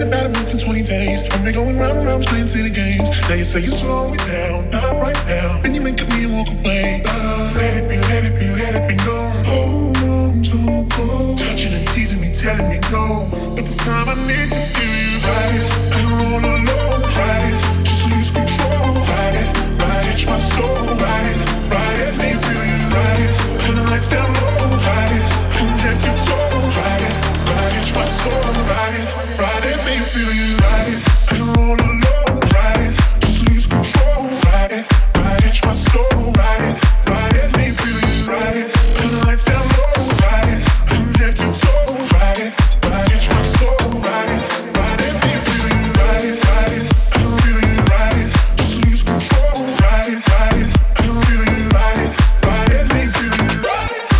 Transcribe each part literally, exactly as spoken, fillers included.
forget about a month and twenty days. I've been going round and round playing city games. Now you say you slow me down, not right now. Then you make me walk away. Uh, let it be, let it be, let it be known. Hold on, don't go. Touching and teasing me, telling me no. But this time I need to feel you. Ride it, I'm all alone. Ride it, just lose control. Ride it, ride it, my soul. Ride it, ride it, make me feel you. Ride it, turn the lights down low. Ride it, from head to toe. Ride it, ride it, my soul. Ride it, ride it, make me feel you. Ride it, I'm all alone. Ride it, just lose control. Ride it, ride it, my soul. Ride it, ride it, make me feel you. Ride it, turn the lights down low. Ride it, from head to toe. Ride it, ride it, my soul. Ride it, ride it, make me feel you. Ride it, ride it, I don't feel you. Ride it, just lose control. Ride it, ride it, I don't feel you. Ride it, ride it, make me feel you. Ride it,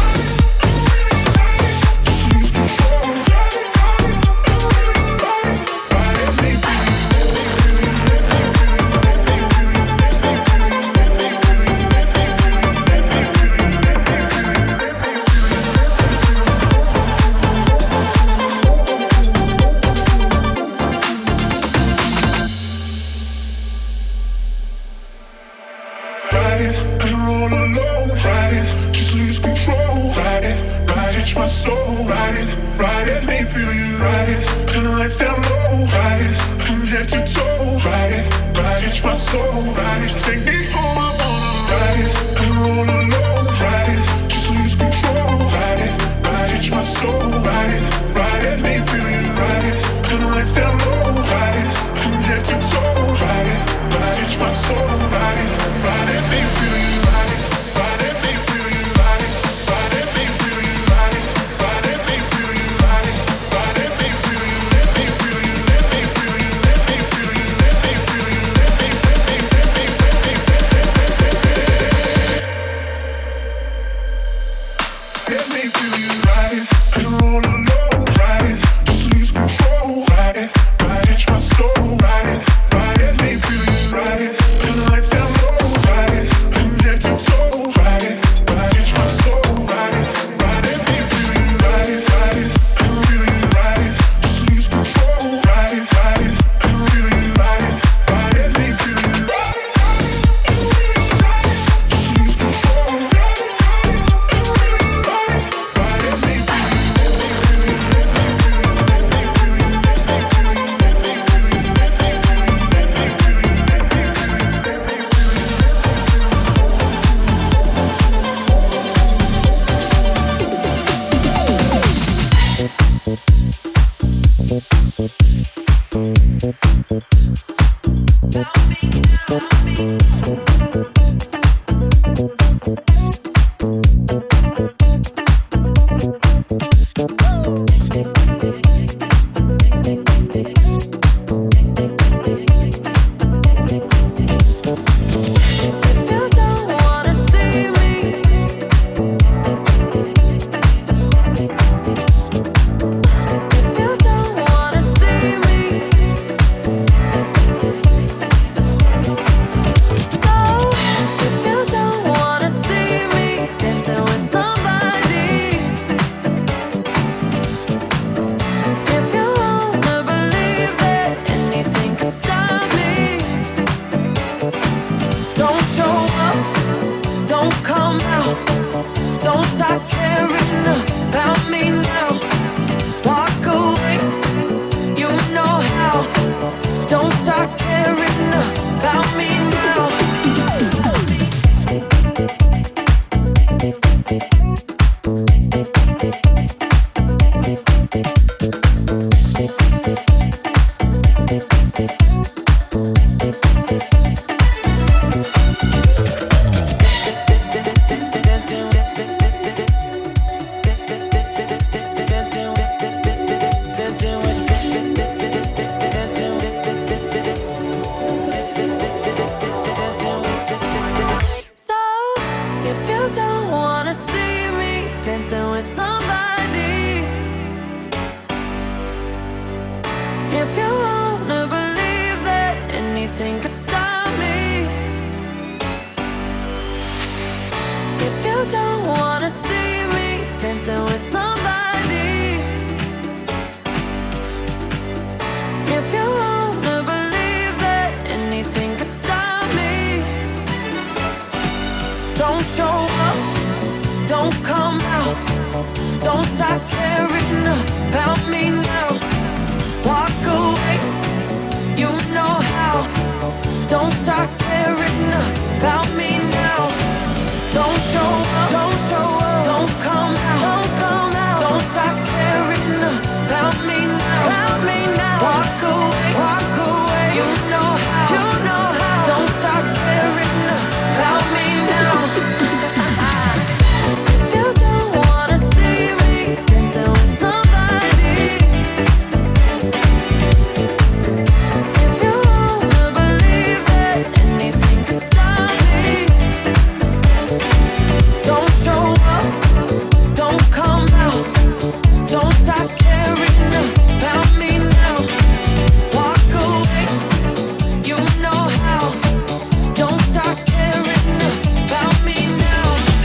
just lose control. Ride it, ride it, I don't feel you. Ride it, ride it, make me feel you. Ride it, I'm all alone. Ride it, just lose control. Ride it, ride it, my soul. Ride it, ride it, make me feel you. Ride it, turn the lights down low. Ride it, from head to toe. Ride it, ride it, my soul. Ride it, take me home, I wanna. Ride it, I'm all alone. Ride it, just lose control. Ride it, ride it, my soul. Ride it, ride it, make me feel you. Ride it, turn the lights down low. Ride it, from head to toe. Ride it, ride it, my soul. Ride it, ride it, make me feel you. Ride it, ride it, make me feel you. Ride it, ride it, make me feel you. Ride it, ride it, make me feel you. Ride it, ride it, make me feel you. Let me feel you. Let me feel you. Let me feel you. Let me feel you. Let me let me let me let me let me feel you. Ride it, I'm all alone. Ride it, just lose control. Ride it, ride it, my soul. Ride it, ride it, make me feel you. Ride it, turn the lights down low. Ride it, from head to toe. Ride it, ride it, my soul. Ride it, ride it, make me feel you. Ride it, ride it, I don't feel you. Ride it, just lose control. Ride it, ride it, I don't feel you. Ride it, ride it, make me feel you. Ride it, ride it, I don't feel you. Ride it, just lose control. Ride it, ride it, I don't feel you. Ride it, ride it, make me feel you. Let me feel you. Let me feel you. Let me feel you. Let me feel you. Let me feel you. Let me feel you. Let me feel you. If you wanna believe that anything could stop me, if you don't wanna see me dancing with somebody, if Don't start caring about me now. Walk away, you know how. Don't start caring about me now. Don't show up, don't show up, don't come out, don't come out. Don't start caring about me now, about me now. Walk away, walk away, you know how, you know how. Don't start caring about me now. If you don't wanna see me dancing with somebody, if you wanna believe that anything could stop me, don't show up, don't come out, don't start caring about me now. Walk away, you know how. Don't start caring about me now.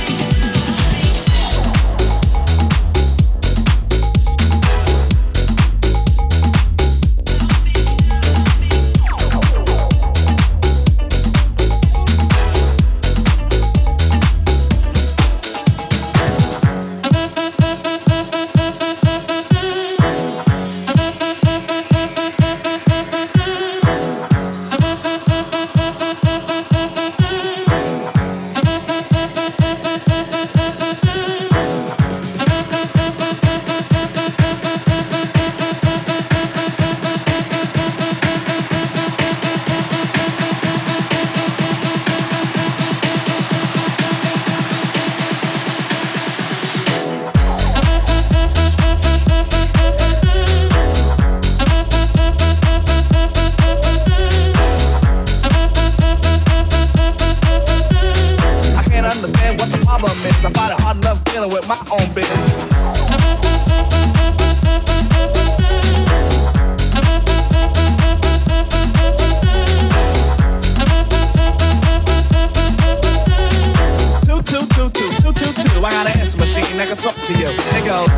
I can't understand what the problem is. I find it hard enough dealing with my own business. Two, two, two, two, two, two, two. I got an answer machine that can talk to you. It goes.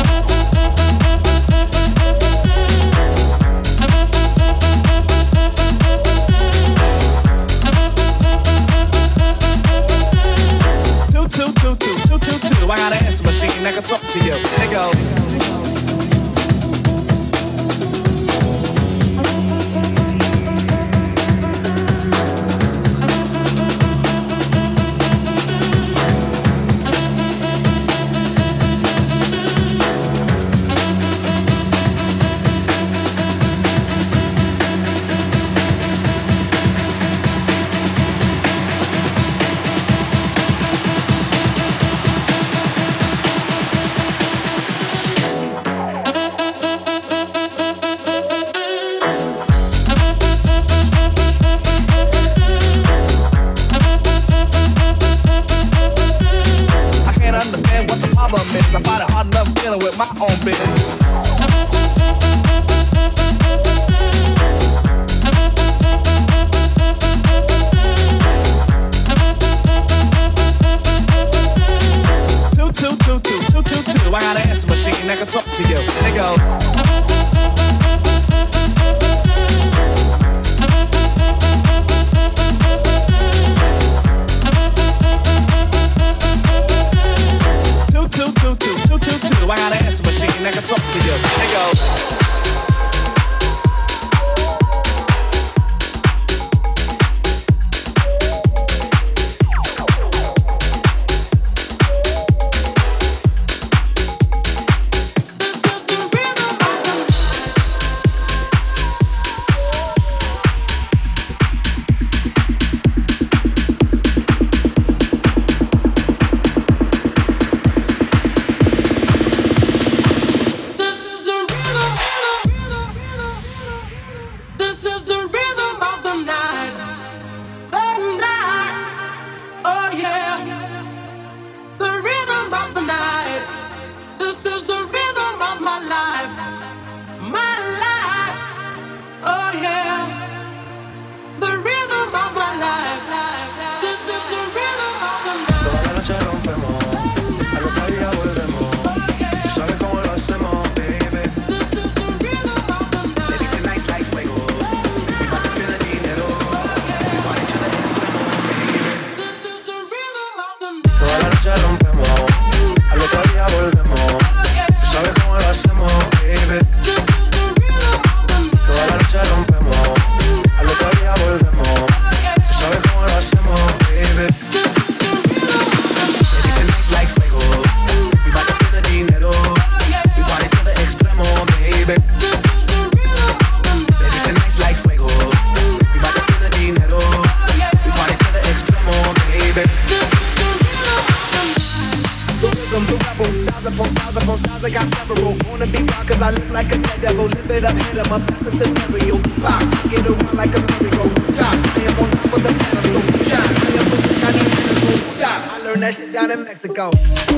Two, two, two, two, two, two, two. I got an answer machine that can talk to you. It goes. I find it hard enough dealing with my own business. Two, two, two, two, two, two, two. I got an answer machine that can talk to you. It goes. Two, two, two, two, two, two. I got an answer machine that can talk to you. It goes. This is a rhythm. upon styles upon styles, I got several. Wanna be wild cause I look like a dead devil. Live it up, hit 'em up, that's a scenario. Pop, get around like a merry-go. Top, I am on top of the pedestal. Shine, I am so sick, I need medical. Stop, I learned that shit down in Mexico.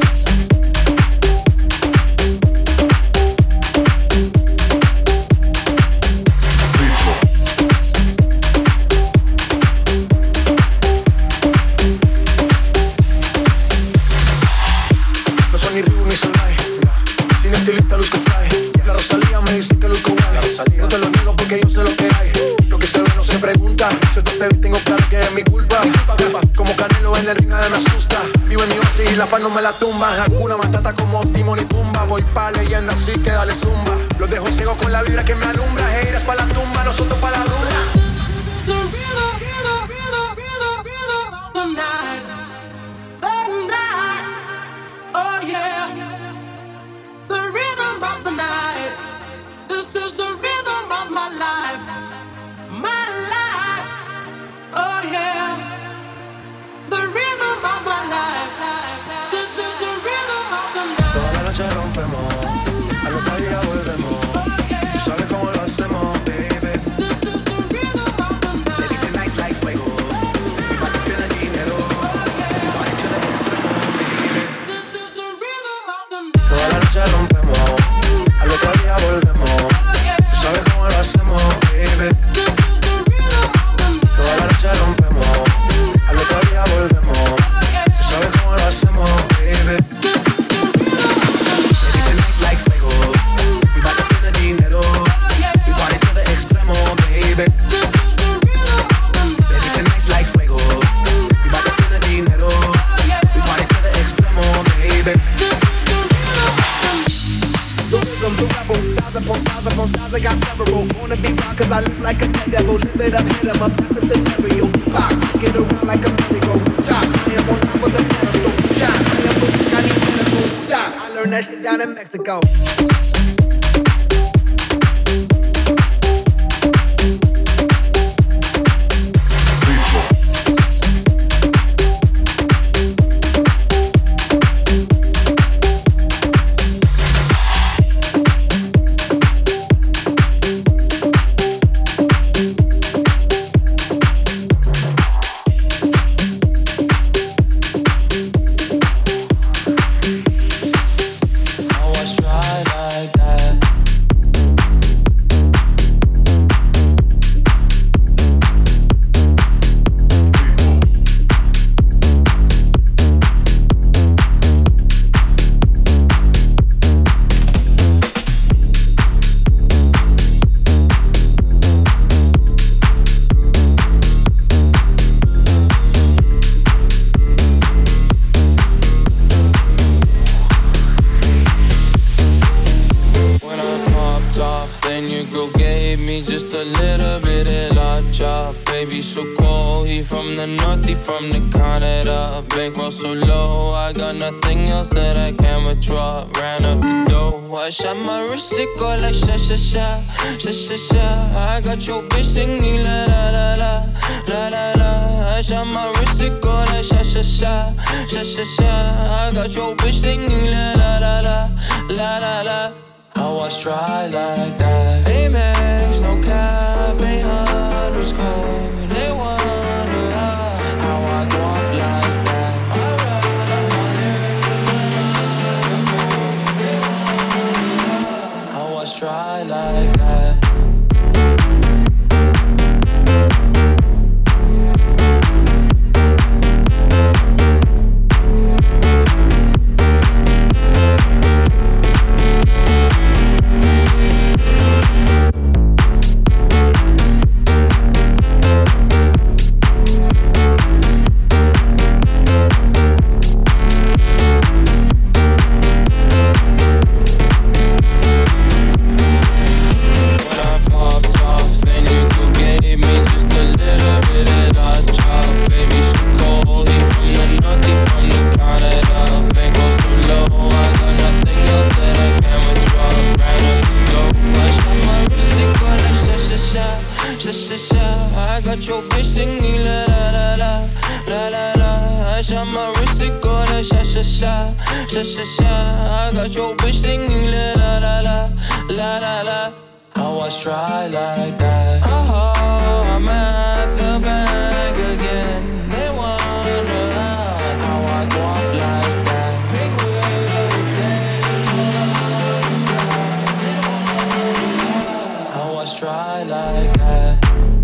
La paz no me la tumba, Hakuna Matata como Timón y Pumba. Voy pa' leyenda, así que dale zumba. Los dejo ciego con la vibra que me alumbra. Heiras pa' la tumba, nosotros pa' la dura. Rompemos, al otro día volvemos. Tú sabes cómo lo hacemos, baby. This is the rhythm of the night. Baby, tonight's like fuego. We bout to spend the dinero. We party to the extremo, baby. This is the rhythm of the night. Toda la noche rompemos, al otro día volvemos. Tú sabes cómo lo hacemos, baby. This is the rhythm of the night. Toda la noche rompemos, al otro día volvemos. Tú sabes cómo lo hacemos, baby. This is the rhythm. Like fuego, we bout to spend the dinero. We party to the extremo, baby. This is the rhythm of the night. Baby, tonight's like fuego. We bout to spend the dinero. We party to the extremo, baby. This is the rhythm of the night. The rhythm, the rebel, styles upon styles upon styles, I got several. Wanna be wild cause I look like a dead devil. Live it up, hit 'em up, that's a scenario. Pop, get around like a merry-go. Top, I am on top of the pedestal. Shine, I am so sick, I need medical. Stop, I learned that shit down in Mexico. From the Canada, bankroll so low, I got nothing else that I can withdraw. Ran up the dough, I shot my wrist, it go like sha sha sha, sha sha sha. I got your bitch singing la la la la, la la la. I shot my wrist, it go like sha sha sha, sha sha sha. I got your bitch singing la la la la, la la la. I was dry like that. Amex, no cap, eight hundred's cold. They wonder how I go up like that. I was dry like that. I got your bitch singing la la la la, la la la. I shot my wrist, it go like sha sha sha, sha sha sha. I got your bitch singing la la la la la la la. I was try like that. Oh, I'm at the bank again. They wonder how I go up like that. Big wheels, flames all outside. I was try like that.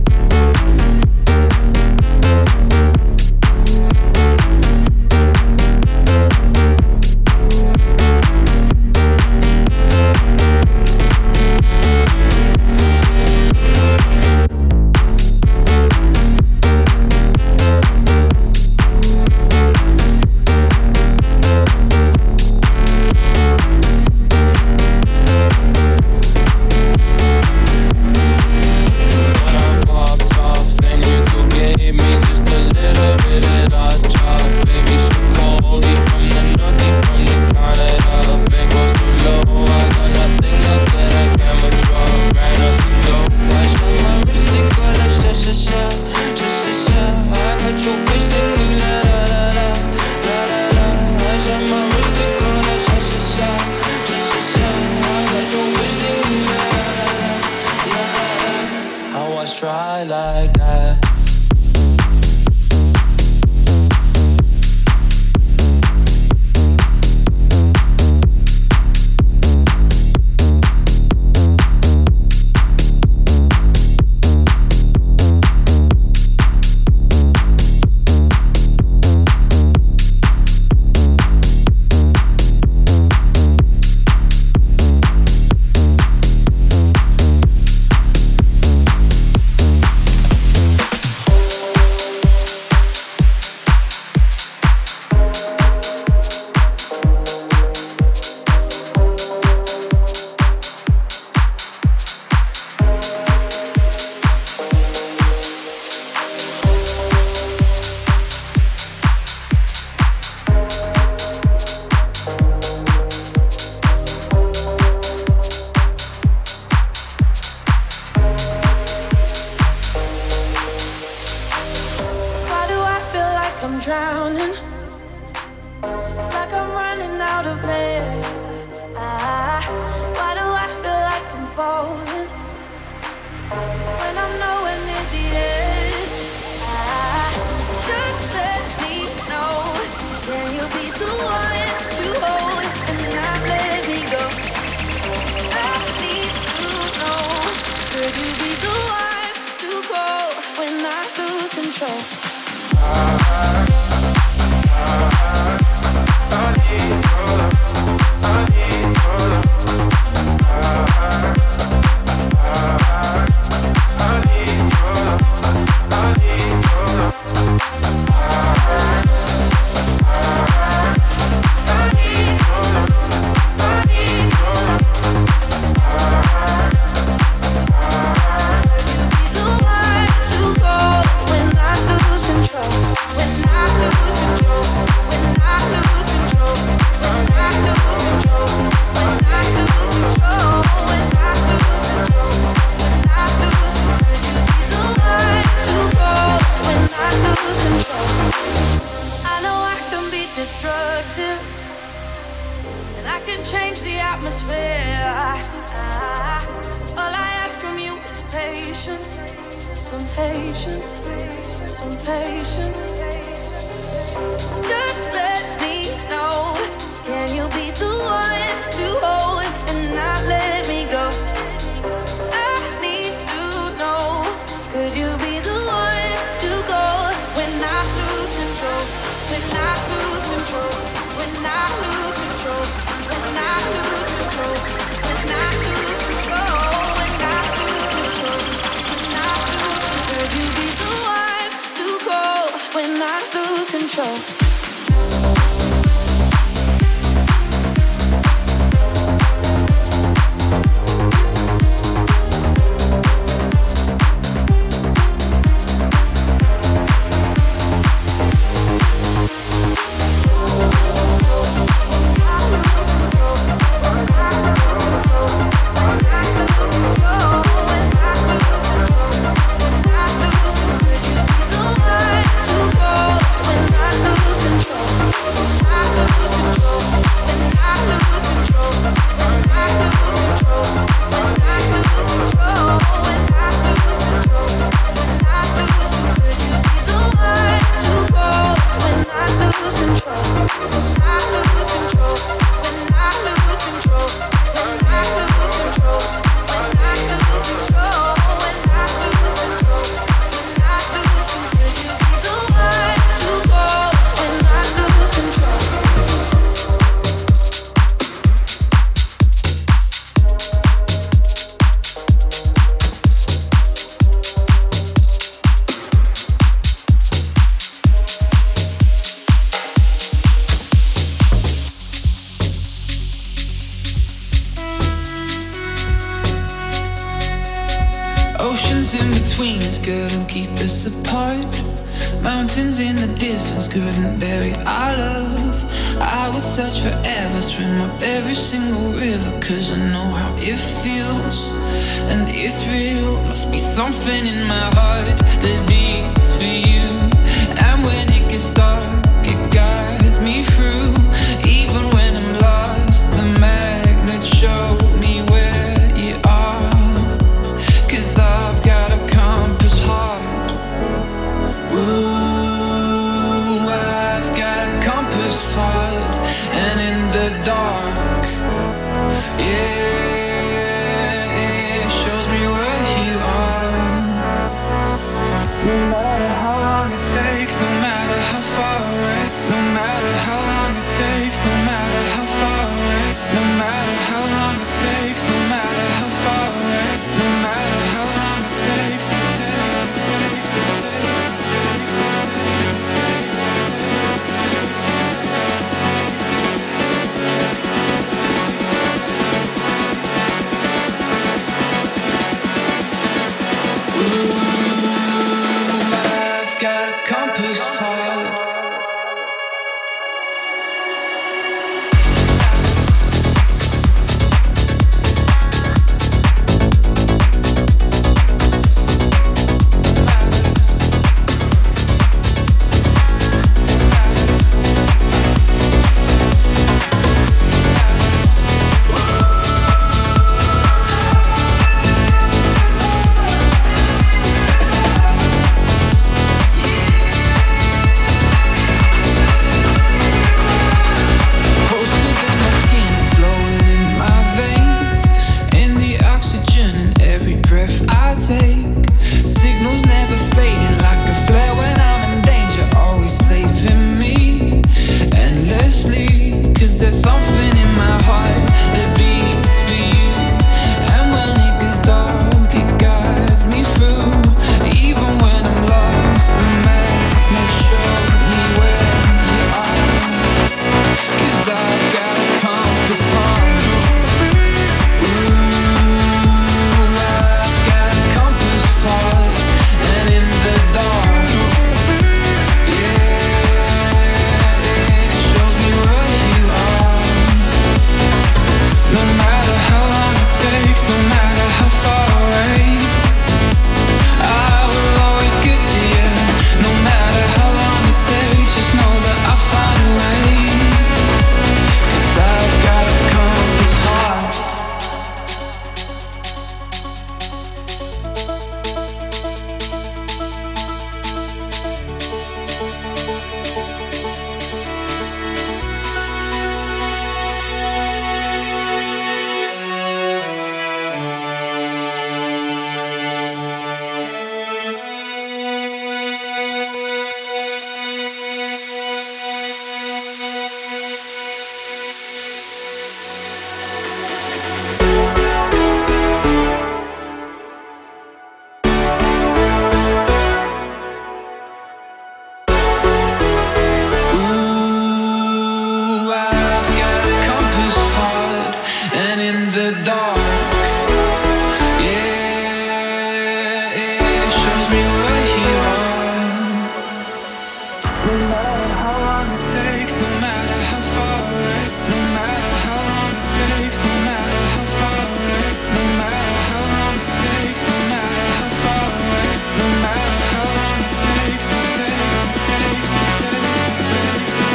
Try like that. When I lose between us couldn't keep us apart. Mountains in the distance couldn't bury our love. I would search forever, swim up every single river, cause I know how it feels, and it's real. Must be something in my heart that beats for you. And when it gets dark, it guides me through. Even when I'm lost, the magnets show me where you are, cause I've got a compass heart. Ooh, I've got a compass heart, and in the dark, yeah, it shows me where you are. No matter how long it takes, no matter how far away, no matter how long it takes, no matter how far away, no matter how long it takes, no matter how far away, no matter how long it takes, it takes, it takes, it Ooh, I've got a compass heart.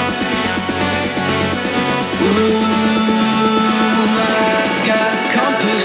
Ooh, I've got a compass.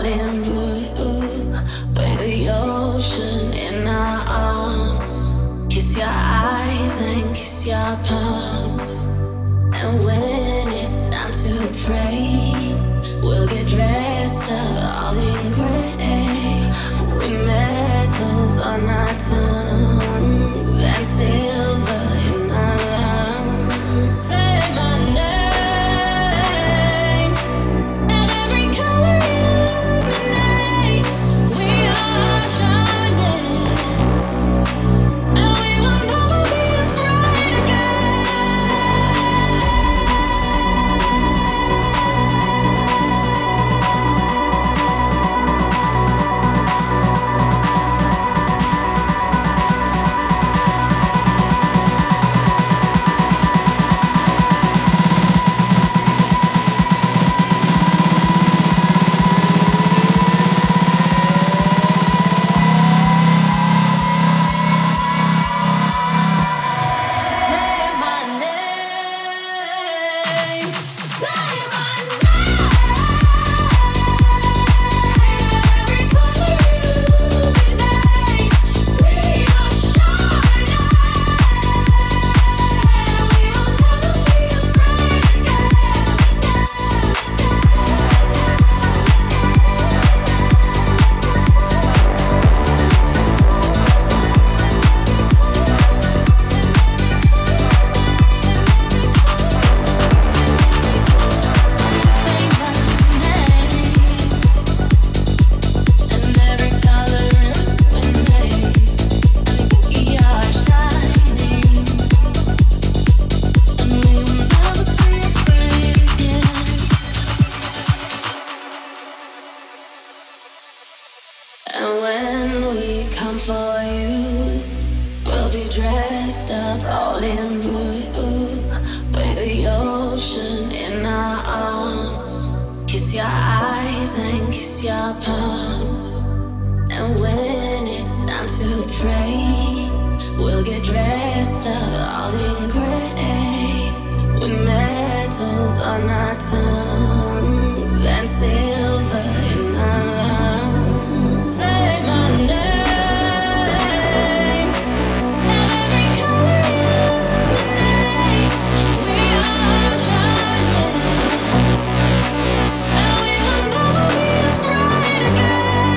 in blue, with the ocean in our arms. Kiss your eyes and kiss your palms. And when it's time to pray, we'll get dressed up all in gray, with metals on our tongues and silver in our lungs. Say my name, and every color illuminates. We are shining, and we will never be afraid again. And when we come for you, we'll be dressed up all in blue, with the ocean in our arms. Kiss your eyes and kiss your palms. And when it's time to pray, we'll get dressed up all in gray, with metals on our tongues and silver in our lungs. Say my name, and every color illuminates. We are shining, and we will never be afraid again.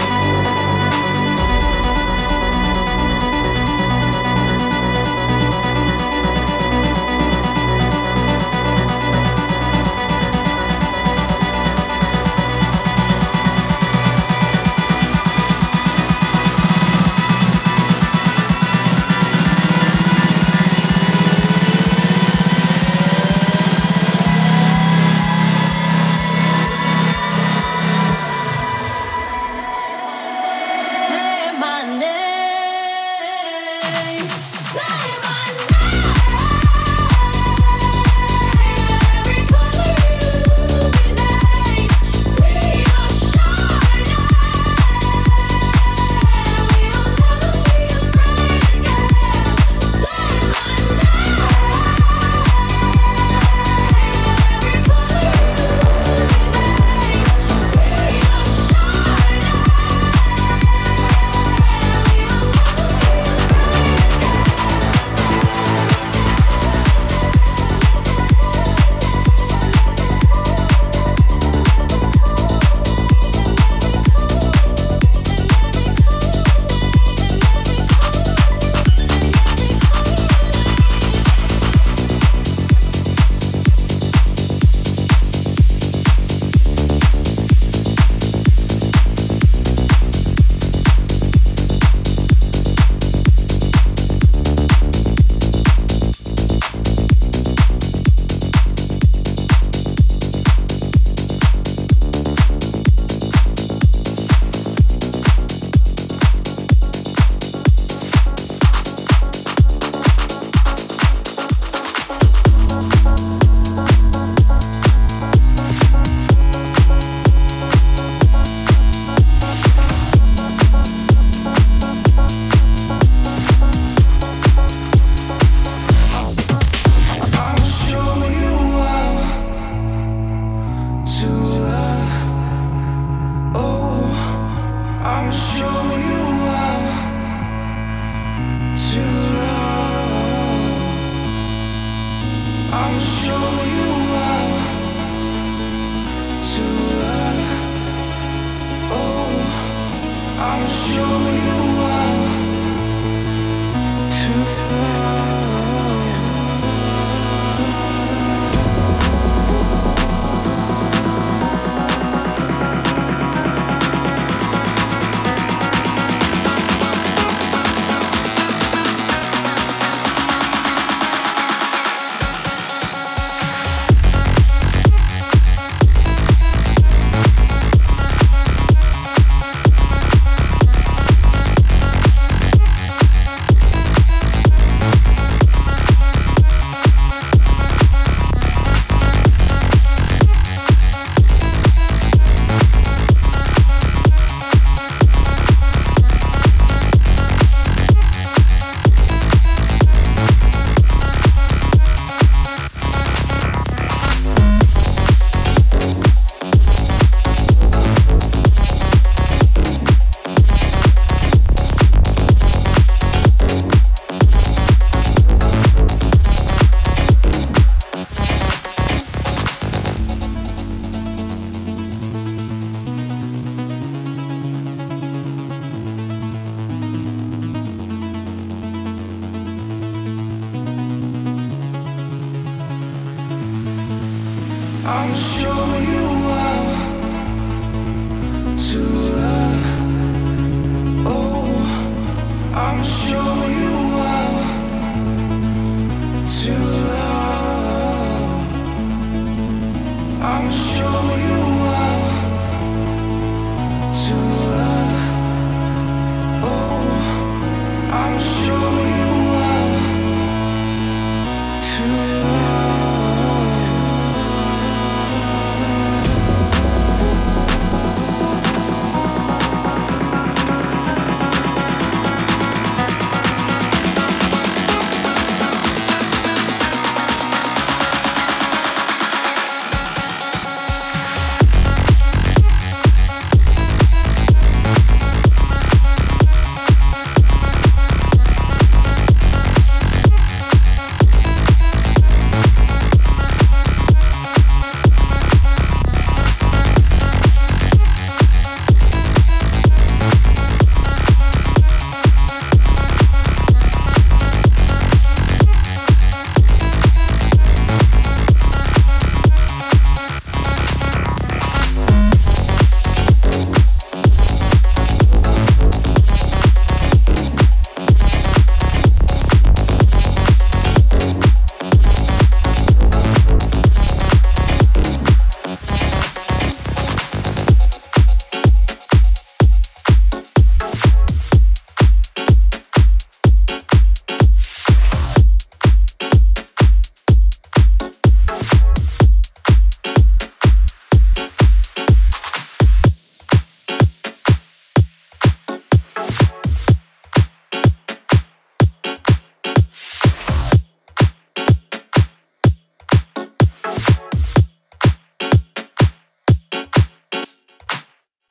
I'll show you how to love. Oh, I'll show you how to love. I'll show you.